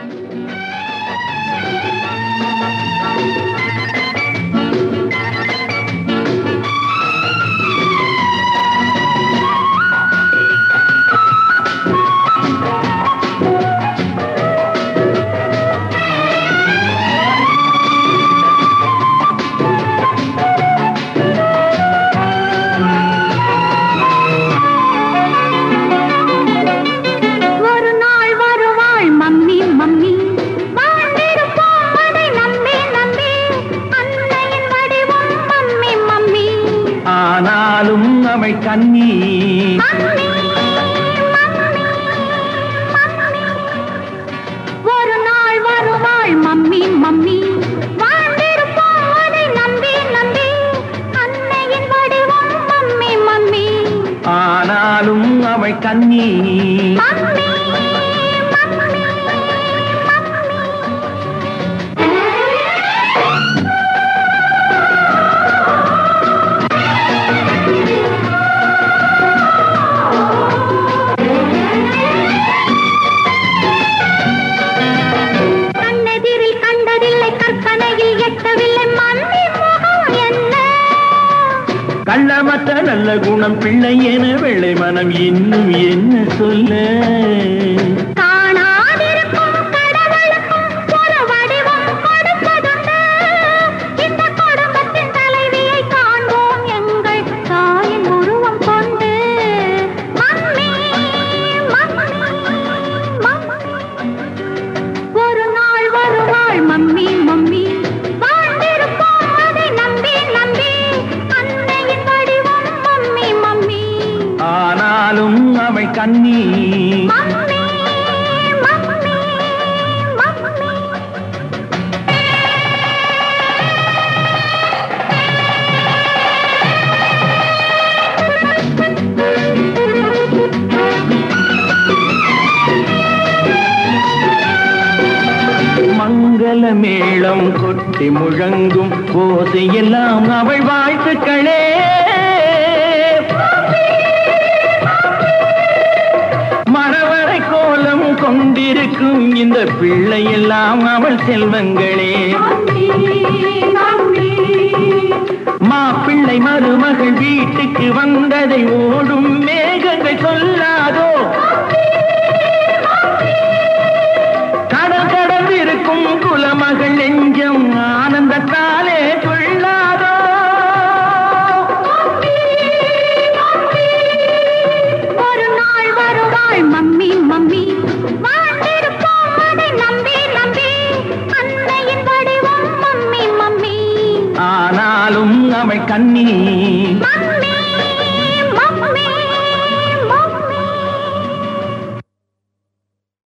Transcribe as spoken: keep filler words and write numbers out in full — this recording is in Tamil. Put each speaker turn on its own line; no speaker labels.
ஆனாலும் அவள் கன்னி
ஒரு நாள் வருவாள் மம்மி மம்மி வாழ்ந்திருப்போம் அதை நம்பி நம்பி அன்னையின் வடிவம் மம்மி மம்மி
ஆனாலும் அவள் கன்னி
மம்மி மம்மி
கள்ளமற்ற நல்ல குணம் பிள்ளை என வெள்ளை மனம் இன்னும் என்ன சொல்ல
காணாதிருக்கும் கடவுளுக்கும் ஒரு வடிவம் கொடுப்பதுண்டு இந்த குடும்பத்தின் தலைவியை காண்போம் எங்கள் தாயின் உருவம் கொண்டு மம்மி மம்மி மம்மி ஒரு நாள் வருவாள் மம்மி மம்மி வாழ்ந்திருப்போம் அதை நம்பி நம்பி
ஆனாலும் அவள் கன்னி
மம்மி மம்மி மம்மி
மங்கள மேளம் கொட்டி முழங்கும் ஓசையெல்லாம் அவள் வாழ்த்துக்களே மரவரை கோலம் கொண்டிருக்கும் இந்த பிள்ளை எல்லாம் அவள் செல்வங்களே மாப்பிள்ளை மருமகள் வீட்டுக்கு வந்ததை ஓடும் மேகங்கள் சொல்லாதோ கடல் கடந்திருக்கும் குலமகள் நெஞ்சம் ஆனந்தத்தாலே கொள்ளாதோ
ஒரு நாள் வருவாள் மம்மி மம்மி வாழ்ந்திருப்போம் அதை நம்பி நம்பி அன்னையின் வடிவம் மம்மி மம்மி
ஆனாலும் அவள் கன்னி
மம்மி